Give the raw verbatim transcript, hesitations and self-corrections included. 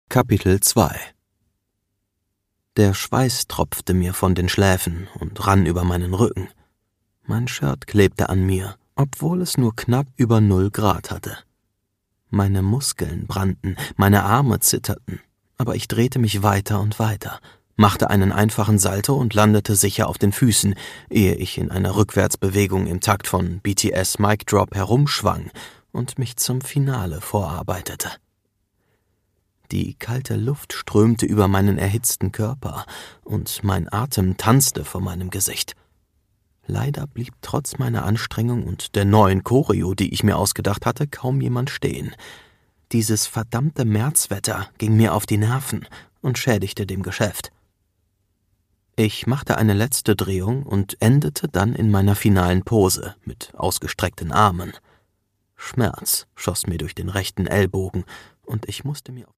Kapitel zwei. Der Schweiß tropfte mir von den Schläfen und rann über meinen Rücken. Mein Shirt klebte an mir, obwohl es nur knapp über null Grad hatte. Meine Muskeln brannten, meine Arme zitterten, aber ich drehte mich weiter und weiter, machte einen einfachen Salto und landete sicher auf den Füßen, ehe ich in einer Rückwärtsbewegung im Takt von B T S Mic Drop herumschwang und mich zum Finale vorarbeitete. Die kalte Luft strömte über meinen erhitzten Körper und mein Atem tanzte vor meinem Gesicht. Leider blieb trotz meiner Anstrengung und der neuen Choreo, die ich mir ausgedacht hatte, kaum jemand stehen. Dieses verdammte Märzwetter ging mir auf die Nerven und schädigte dem Geschäft. Ich machte eine letzte Drehung und endete dann in meiner finalen Pose mit ausgestreckten Armen. Schmerz schoss mir durch den rechten Ellbogen und ich musste mir